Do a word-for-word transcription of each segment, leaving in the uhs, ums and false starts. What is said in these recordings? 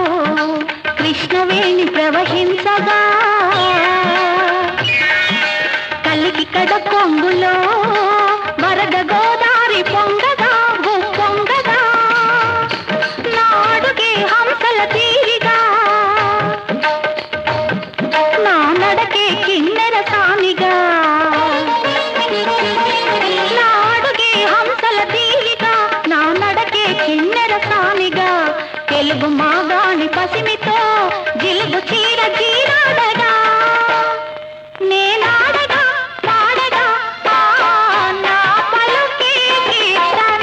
కృష్ణవేణి ప్రవహించగా కలికి కడ కొంగులో వరద గోదారి పొంగగా పొంగగా నాడుగే హంసల తీరిగా నా నడకే కిన్నెర సానిగా నాడుగే హంసల తీరిగా నా నడకే కిన్నెర సానిగా తెలుగు మాగాణి పసిమితో జిలుగు చీర చీరాడగా నేనాడగా పాడగా నా పలుకే కీర్తన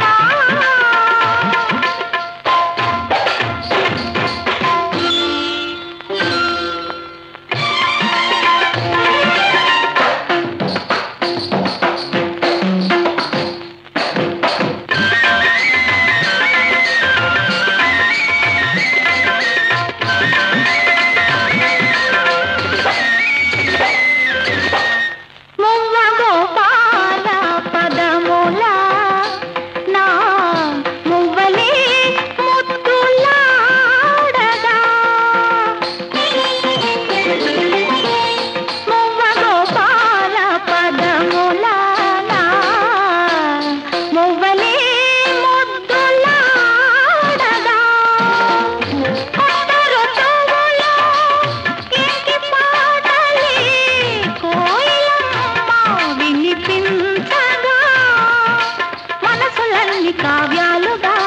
కావ్యాలుగా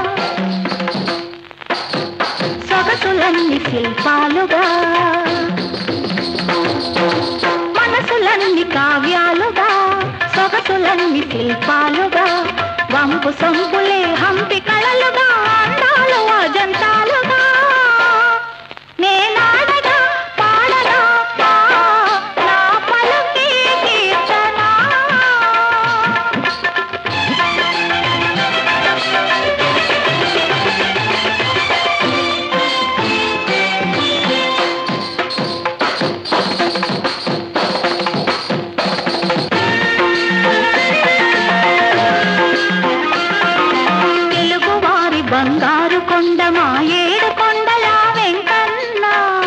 సొగసులన్నీ శిల్పాలుగా మనసులన్నీ కావ్యాలుగా సొగసులన్నీ శిల్పాలుగా వంపు సొంపులే హంపి కళలుగా అందాలు అజంతాలుగా నేనాడగా పాడగా నా పలుకే కీర్తన బంగారు కొండ మా ఏడు కొండల వెంకన్న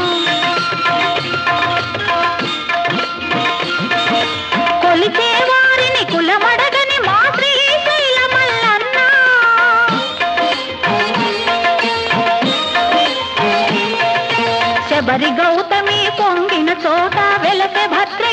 కొలిచే వారిని కులమడగని మా శ్రీశైల మల్లన్న శబరి గౌతమి పొంగిన చోట వెలసె భద్ర